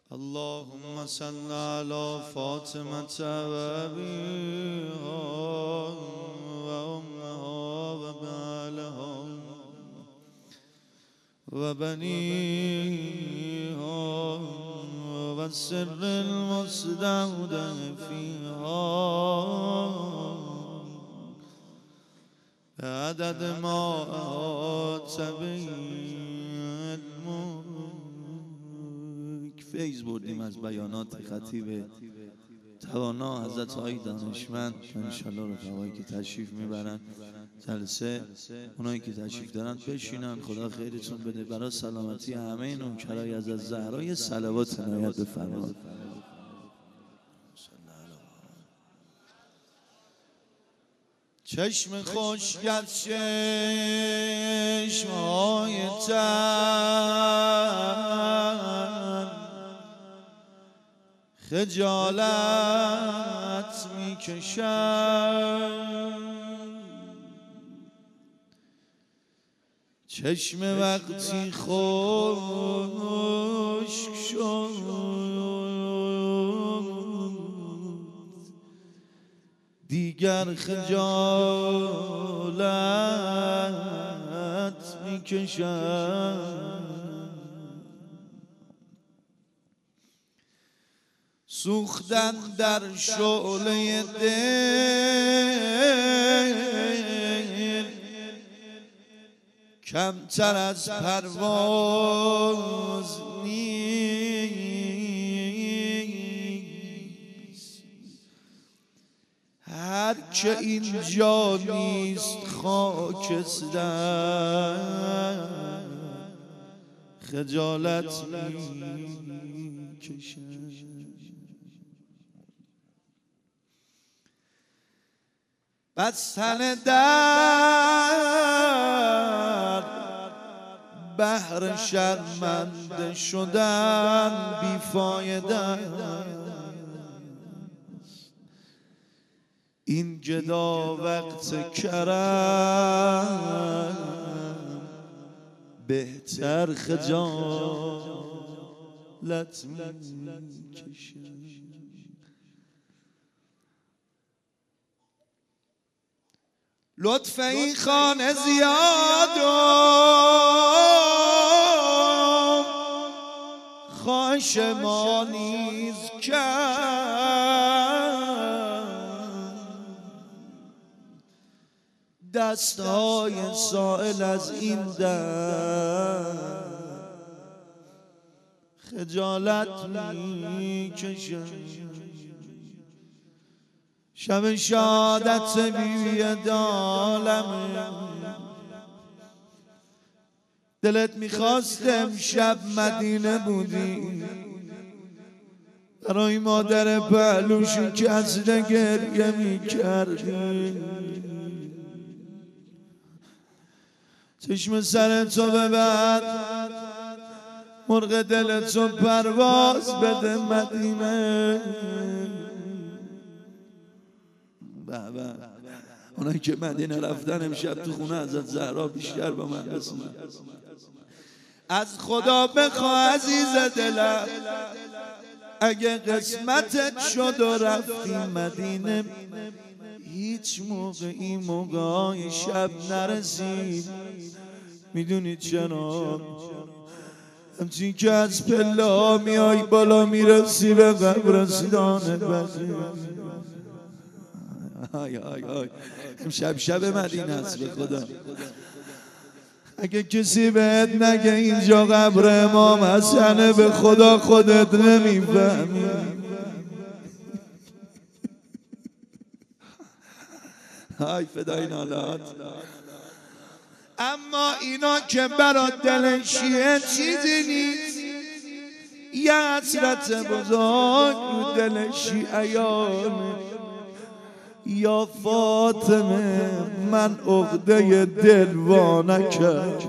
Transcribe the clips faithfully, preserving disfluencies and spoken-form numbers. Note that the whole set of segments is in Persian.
اللهم صل على فاطمة وأبيها وأمها وبعلها وبنيها والسر المستودع فيها بعدد ما أحاط به فیض بردیم از بیانات خطیب توانا حضرت آقای دانشمند. انشالله رفقایی که تشریف میبرن جلسه، اونایی که تشریف دارن بشینن. خدا خیرتون بده. برای سلامتی همه نوکرای از الزهرا یه صلوات عنایت بفرمایید. چشم خشک از چشم‌های تر خجالت میکشد. چشم وقتی خشک شد دیگر خجالت میکشد. سوختن در شعله دل کمتر از پرواز نیست. هر که اینجا نیست خاکستر خجالت میکشد. بستن در بحر شرمنده شدن بیفایده است. این گدا وقت کرم بهتر خجالت میکشد. لطف این خانه زیاد و خواهش ما نیز کرد. دستهای سائل از این در خجالت میکشد. شب شادت بیوی دالم دلت میخواست امشب مدینه بودی. برای مادر پهلوشی که اصلا گریه میکردی. چشم سرتو ببند مرغ دلتو پرواز بده مدینه. بابا اونایی که مدینه رفتن امشب تو خونه حضرت زهرا بیشتر با من رسیدن. از خدا بخوا عزیز دلم اگه قسمتت شد و رفتی مدینه هیچ موقع این موقعای شب نرسید. میدونید چرا؟ همچین که از پله ها میای بالا میرسی به قبرستان بقیه. آی آی آی امشب شب مدینه است. به خدا اگه کسی بهت نگه اینجا قبر امام حسنه به خدا خودت نمیفهمی. آی فدای نالات. اما اینا که برات دل شیعه چیزی نیست. یه حسرت بزرگ رو دل شیعیانه. یا فاطمه من عقده دل وا نکرد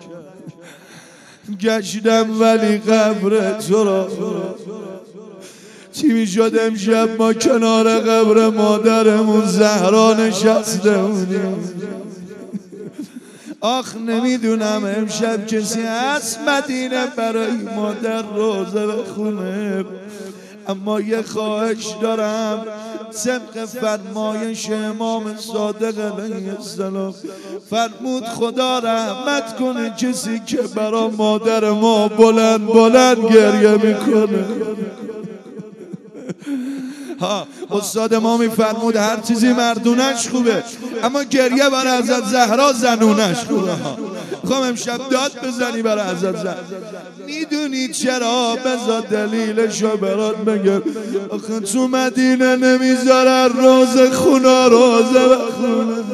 گشتم ولی قبر تو را. چی میشد امشب ما کنار قبر مادرمون زهرا نشسته بودیم. آخ نمیدونم امشب کسی هست مدینه برای مادر روزه بخونه، اما یه خواهش دارم طبق فرمایش امام صادق علیه السلام فرمود خدا رحمت کنه کسی که برا مادر ما بلند بلند گریه میکنه. ها استاد ما میفرمود هر چیزی مردونش خوبه اما گریه برای حضرت زهرا زنونش خوبه. ها خب امشب داد بزنی برای حضرت زهرا. میدونی چرا؟ بذار دلیلشو برات بگم. آخه تو مدینه نمیذارن روزه خونا روزه بخونه.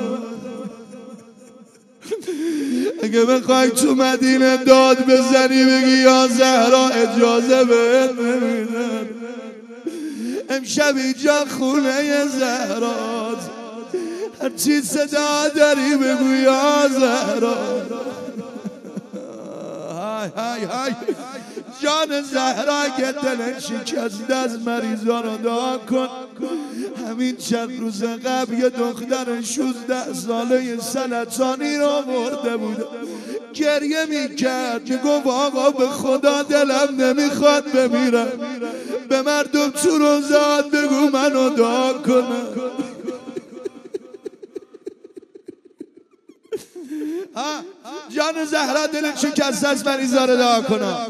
اگه بخوای تو مدینه داد بزنی بگی یا زهرا اجازه بهت نمیدن. امشب اینجا خونه زهراست، هرچی صدا داری بگو یا زهرا. های های های جان زهرا که دلش شکسته از مریضا رو دعا کن. همین چند روز قبل یه دختر شانزده ساله سرطانی رو مرده بود، گریه میکرد میگفت آقا به خدا دلم نمیخواد بمیرم، به مردم تو روزات بگو منو دعا کنم. جان زهرا دلش شکسته از مریضا رو دعا کنم.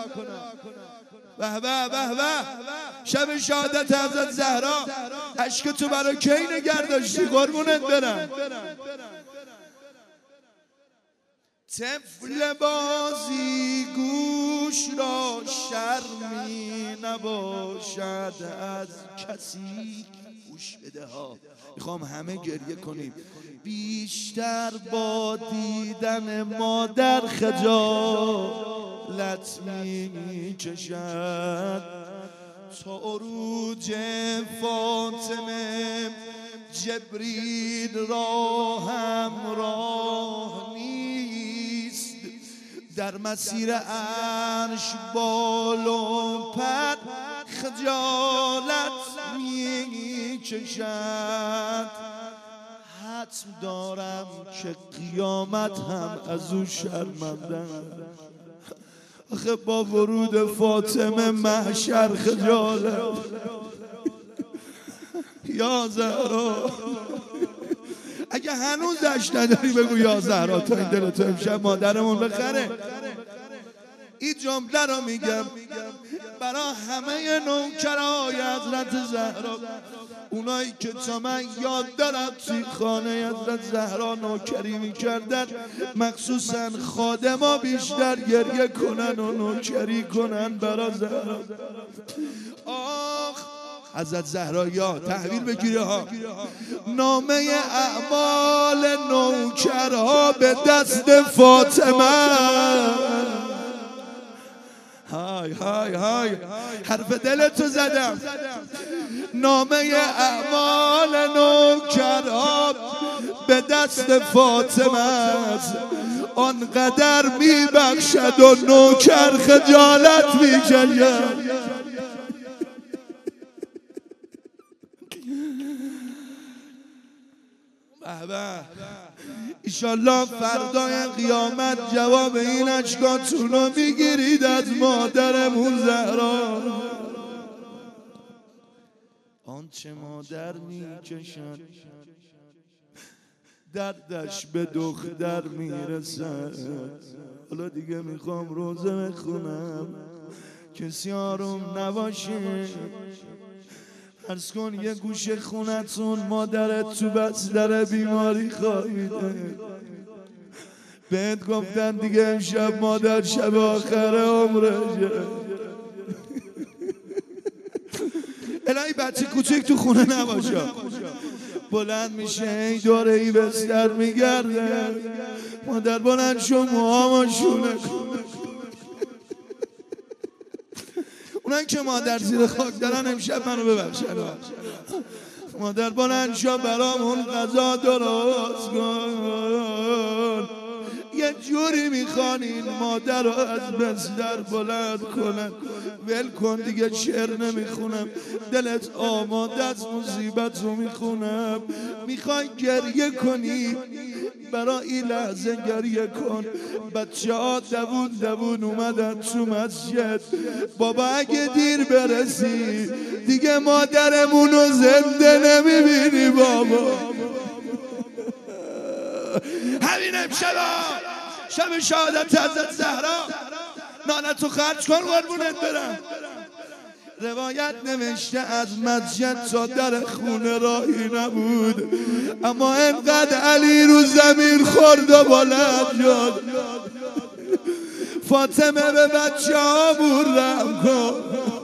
به به به به شب شهادت حضرت زهرا اشک تو برای کی نگه داشتی؟ قربونت برم. طفل بازی گوش را شرمی نباشد از کسی. گوش بده ها، میخوام همه گریه کنیم. بیشتر با دیدن مادر خجالت میکشد، تا عروج فاطمه جبریل را همراه نیست. در مسیر عرش بال و پر خجالت میکشد. حتم دارم که قیامت هم از او شرمندم. آخه با ورود فاطمه محشر خجالت. یا زهرا اگه هنوز دشت نداری بگو یا زهرا تا این دلتو امشب مادرمون بخره. این جمله رو میگم برای همه نوکرای حضرت زهرا، اونایی که تا من یاد دارم توی خانه حضرت زهرا نوکری میکردن، مخصوصا خادما بیشتر گریه کنن و نوکری کنن برای زهرا. آخ حضرت زهرا یا تحویل بگیره ها. نامه اعمال نوکرها به دست فاطمه. های های های حرف دلتو زدم. نامه اعمال نوکرها به دست فاطمه است، آنقدر میبخشد و نوکر خجالت میکشد. ایشالله فردای قیامت جواب این اشکاتون رو میگیرید از مادرمون زهرا. آنچه مادر میکشد دردش به دختر میرسد. حالا دیگه میخوام روزه بخونم، کسی آروم نباشه. فرض کن یه گوشه خونتون مادرت تو بستر بیماری خوابیده، بهت گفتن دیگه امشب مادر شب آخر عمرشه. الهی بچه کوچک تو خونه نباشه، بلند میشه این دوره ای بستر میگرده، مادر بلند شو موهامو شونه کن. اونایی که مادر زیر خاک دارن امشب منو ببخشن. مادر بلند شو برامون غذا درست کن. یه جوری میخوان این مادر رو از بستر بلند کنن. ول کن دیگه شعر نمیخونم، دلت آماده از مصیبت رو میخونم. میخوای گریه کنی برا این لحظه گریه کن. بچه ها دوون دوون اومدن تو مسجد. بابا اگه دیر برسی دیگه مادرمونو زنده نمیبینی بابا. همین امشبا شب شهادت حضرت زهرا نانتو خرج کن قربونت برم. روایت نوشته از مسجد تا در خونه راهی نبود، اما انقدر علی رو زمین خورد و بلند شد. فاطمه به بچه ها برم کن.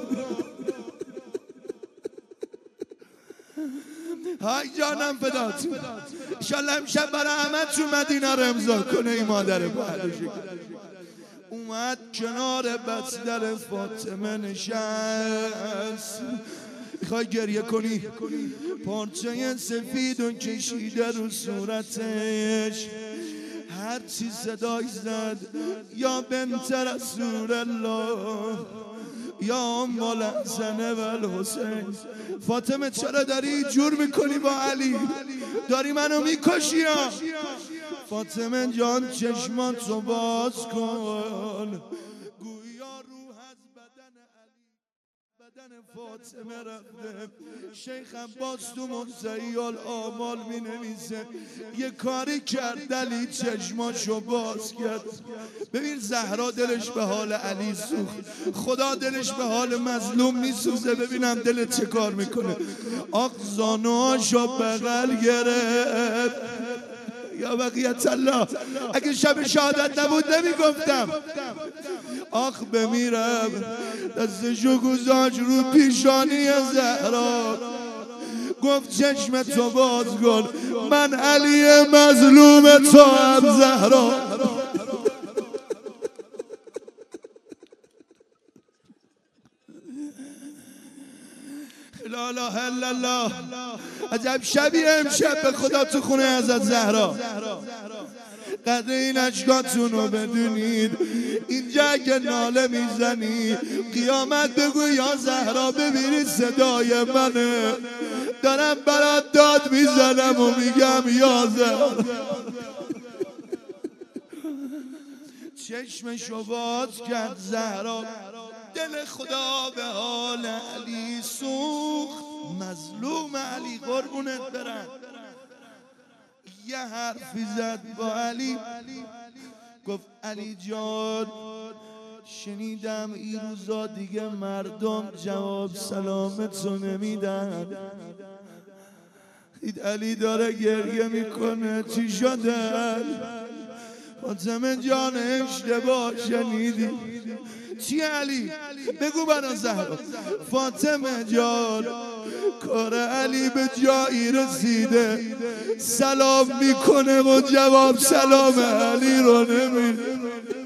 های جانم فدات. انشالله امشب برای همه تو مدینه رو امضا کنه این مادر پهلوشی. اومد کنار بستر فاطمه نشست. میخوای گریه کنی؟ پارچه سفید و کشیده رو صورتش. هر چی صدای زد یا بنت رسول الله یا ام الحسن و الحسین. فاطمه چرا داری جور میکنی با علی؟ داری منو میکشی یا؟ فاطمه جان چشماتو باز کن. گویا روح از بدن علی بدن فاطمه رفته. شیخ عباس تو منتهی الآمال می نویسه یه کاری کرد علی چشماشو باز کرد. ببین زهرا دلش به حال علی سوخت، خدا دلش به حال مظلوم میسوزه. ببینم دلت چه کار میکنه. آق زانوهاشو بغل گرفت. یا بقیت الله اگه شب شهادت نبود نمیگفتم. آخ بمیرم. دستشو گذاشت رو پیشانی زهرا، گفت چشم تو باز کن، من علی مظلوم تو هم زهرا. لا اله الا الله. عجب شبیه امشب به خدا تو خونه حضرت زهرا. قدر این اشکاتون رو بدونید. اینجا اگه ناله میزنی قیامت بگو یا زهرا ببینید صدای منه، دارم برات داد میزنم و میگم یا زهرا. چشمشو باز کرد زهرا، دل خدا به حال علی سوخت. مظلوم علی قربونت برم. یه حرفی زد با علی، گفت علی جان شنیدم این روزا دیگه مردم جواب سلامتو نمیدن. دید علی داره گریه میکنه. چی شده؟ فاطمه جان اشتباه شنیدی. چی علی؟ بگو برا زهرا. فاطمه جان کار علی به جایی رسیده، سلام میکنه و جواب سلام علی رو نمیده.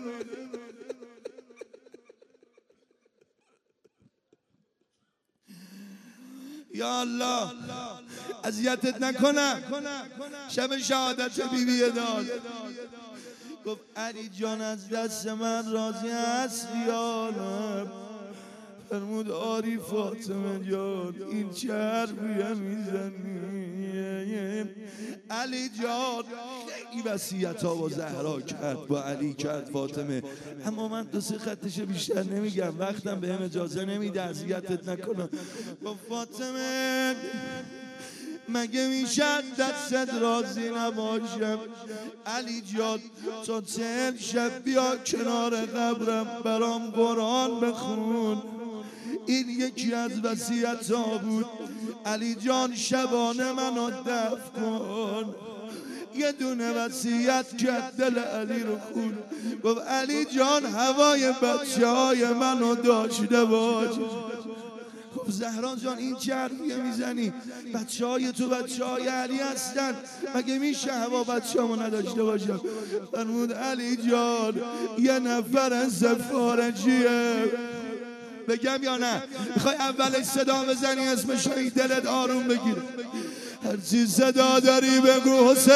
یا الله اذیتت نکنم. شب شهادت بیبی داد گفت علی جان از دست من راضی هستی یا نه؟ فرمود آری فاطمه جان این چه حرفیه میزنی؟ علی جان خیلی وصیت ها با زهرا کرد، با علی کرد، فاطمه. اما من دو سه خطش بیشتر نمیگم، وقتم بهم اجازه نمیده اذیتت نکنم. با فاطمه مگه میشد دستت راضی نباشم؟ علی جان تا چهل شب بیا کنار قبرم برام قرآن بخون. این یکی از وصیت ها بود. علی جان شبانه منو دفن کن. یه دونه وصیت کرد دل علی رو خون. گفت علی جان هوای بچه های منو داشته باش. خب زهرا جان این چه حرفیه میزنی؟ بچه های تو بچه های علی هستن، مگه میشه هوا بچه همو نداشته باشم؟ فرمود علی جان یه نفر سفارشیه. بگم یا نه؟ میخوای اولش صدا بزنی اسمش این دلت آروم بگیره؟ هرچی صدا داری بگو حسین.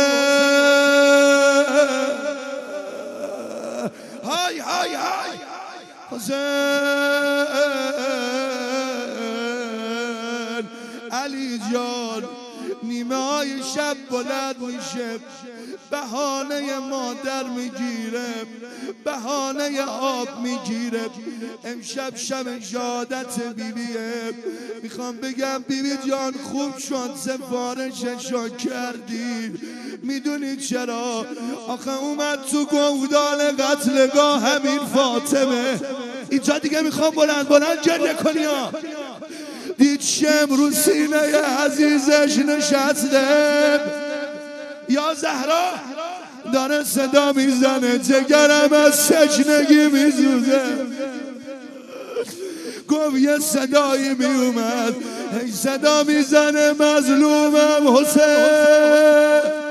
های های های حسین. علی جان نیمه های شب بلند میشه، بهانه مادر میگیره، بهانه آب میگیره. امشب شب شهادت بیبیه. میخوام بگم بیبی جان خوب شد سفارششو کردی. میدونی چرا؟ آخه اومد تو گودال قتلگاه همین فاطمه. اینجا دیگه میخوام بلند بلند گریه کنی ها. دید شم رو سینه عزیزش نشسته. یا زهرا داره صدا میزنه، جگرم از سجنگی میزوزه. گفت یه صدایی میومد، صدا میزنه مظلومم حسین.